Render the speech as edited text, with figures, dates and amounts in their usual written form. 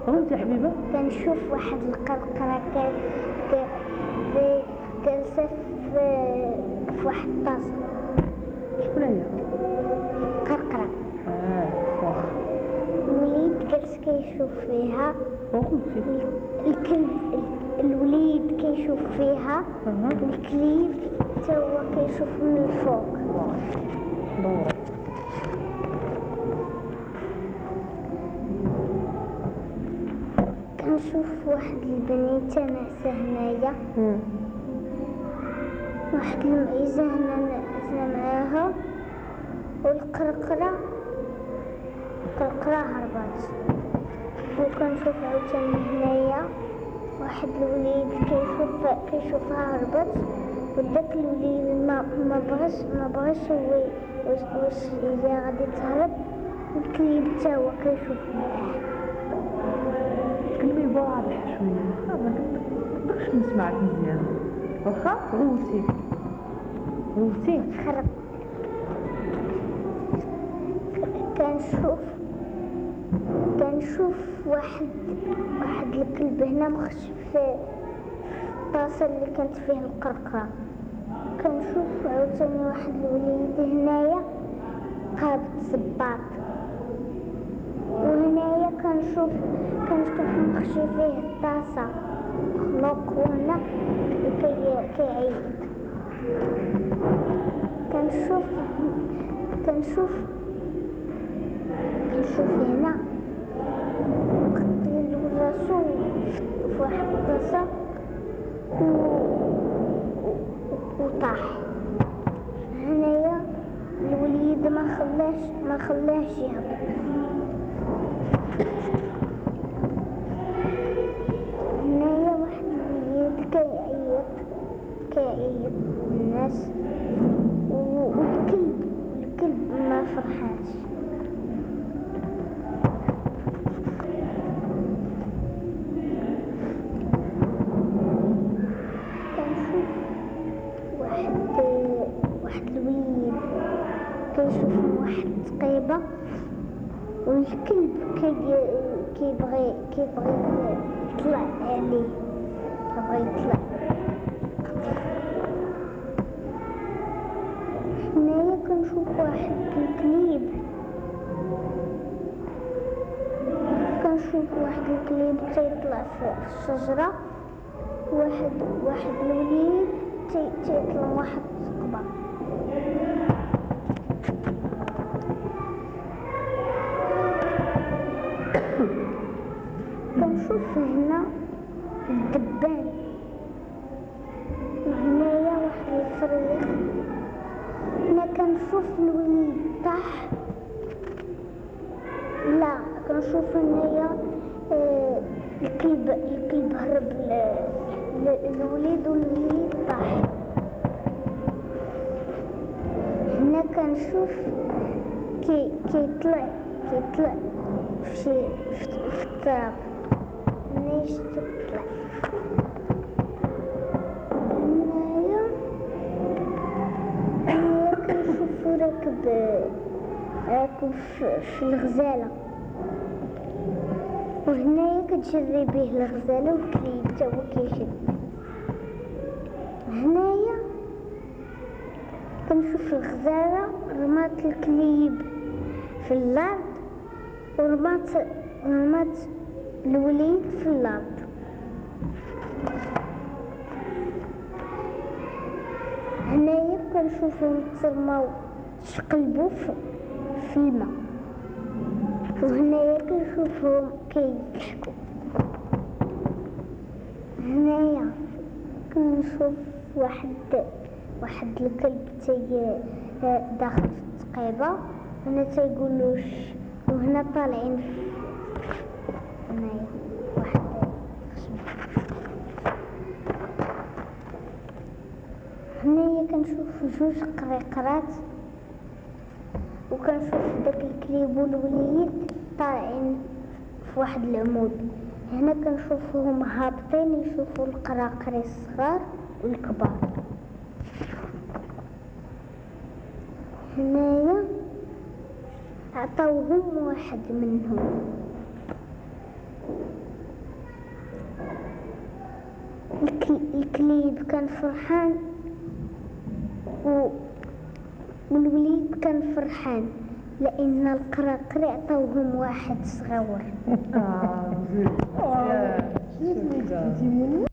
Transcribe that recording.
وانت يا حبيبه؟ كنشوف واحد القرقرة جالسة في واحد الطاسة. شكون هي؟ قرقرة. واخا. الوليد جالس كيشوف فيها. وقلتي الكلب الوليد كيشوف فيها. الكليب تا هو كيشوف من الفوق. دورة. كنشوف واحد البنيته ناعسة هنايا. واحد المعيزة هنا ناعسة معاها، والقرقرة هربات. وكنشوف عاوتاني هنايا واحد الوليد كيشوفها هربت، وداك الوليد ما بغاش هو واش هي غادي تهرب. الكليب تا هو كيشوف معاه. تكلمي واضح شويه، ما نقدرش نسمعك مزيان. واخا غوتي خرب. كنشوف واحد الكلب هنا مخش في الطاسة اللي كانت فيه القرقرة. كنشوف عاوتاني واحد الوليد هنايا قابض صباط. وهنايا كنشوف مخشي فيه الطاسة مخلوق وهنا كيعيط. كنشوف هنا قتيل راسو في واحد الطاسة وطاح. هنايا الوليد ما خلاهش يهبط. هنايا واحد الوليد كيعيط الناس، والكلب ما فرحاش. كنشوف واحد الوليد كيشوف واحد الثقيبة، والكلب كيبغي يطلع عليه. هنايا كنشوف واحد الكليب تيطلع في الشجرة. واحد الوليد تيطلع واحد الثقبة. كنشوف هنا الدبان، وهنايا واحد الفريخ. هنا كنشوف الوليد طاح. لا كنشوف هنايا الكلب هرب الوليد، والوليد طاح. هنا كنشوف كيطلع في التراب. هنا يطلع. هنايا كنشوفو راكب في الغزالة، وهنايا كتجري به الغزالة، والكليب تا هو كيشد. هنايا كنشوف الغزالة رمات الكليب في الارض، ورمات الوليد في الارض. هنايا كنشوفهم ترماو تقلبوا في الماء، وهنايا كنشوفهم كيضحكوا. هنايا كنشوف واحد الكلب داخل في الثقيبة. هنا تيقولوش، وهنا طالعين هنايا واحد هنايا كنشوف جوج قريقرات، وكنشوف داك الكليب والوليد طالعين في واحد العمود. هنا كنشوفهم هابطين يشوفوا القراقر الصغار والكبار. هنايا عطاوهم واحد منهم. الكليب كان فرحان والوليد كان فرحان لأن القراقري عطاوهم واحد صغير. زين.